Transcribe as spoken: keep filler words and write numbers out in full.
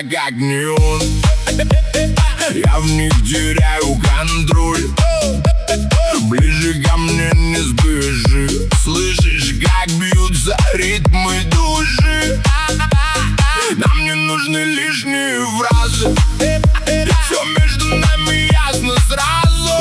как неон. Я в них теряю контроль. Ближе ко мне не спеши. Слышишь, как бьются ритмы души? Нам не нужны лишние фразы. Все между нами ясно сразу.